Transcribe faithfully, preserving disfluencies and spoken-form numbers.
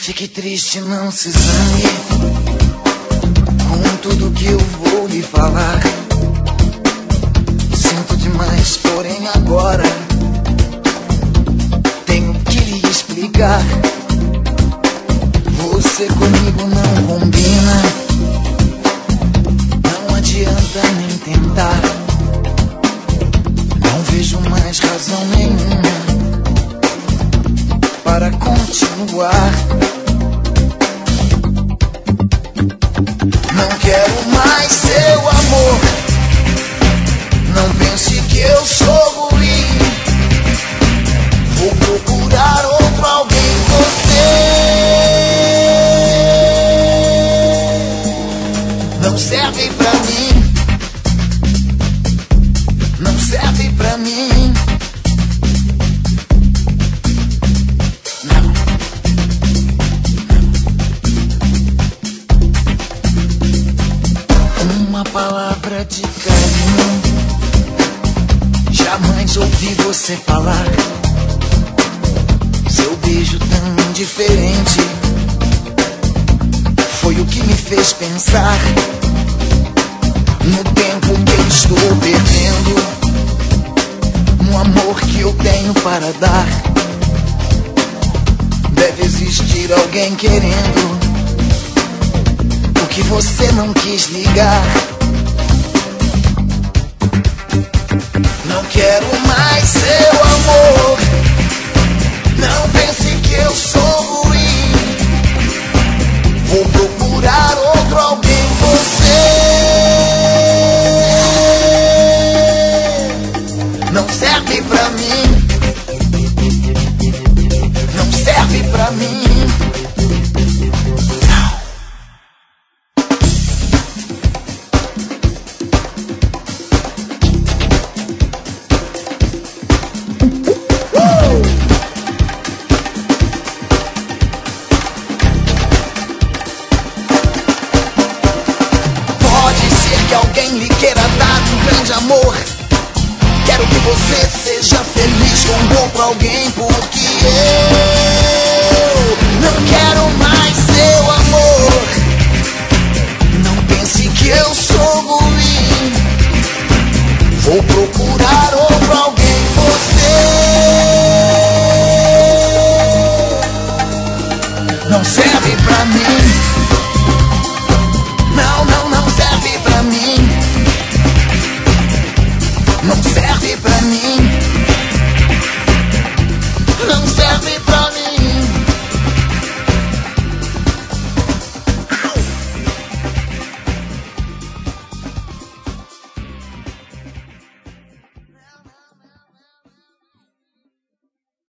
fique triste, não se zangue com tudo que eu vou lhe falar. Sinto demais, porém agora tenho que lhe explicar. Você comigo não combina, não adianta nem tentar. Não vejo mais razão nenhuma para continuar. Não quero mais seu amor. Não pense que eu sou ruim. Vou procurar outro alguém. Você não serve pra mim. Não serve pra mim. Não. Uma palavra de carinho jamais ouvi você falar. Seu beijo tão diferente foi o que me fez pensar no tempo que eu estou perdendo, no amor que eu tenho para dar. Deve existir alguém querendo o que você não quis ligar. Não quero mais seu amor. Não pense que eu sou ruim. Vou procurar outro alguém. Você não serve pra mim. Não serve pra mim. Alguém lhe queira dar um grande amor. Quero que você seja feliz com outro alguém, porque eu não quero mais seu amor. Não pense que eu sou ruim. Vou procurar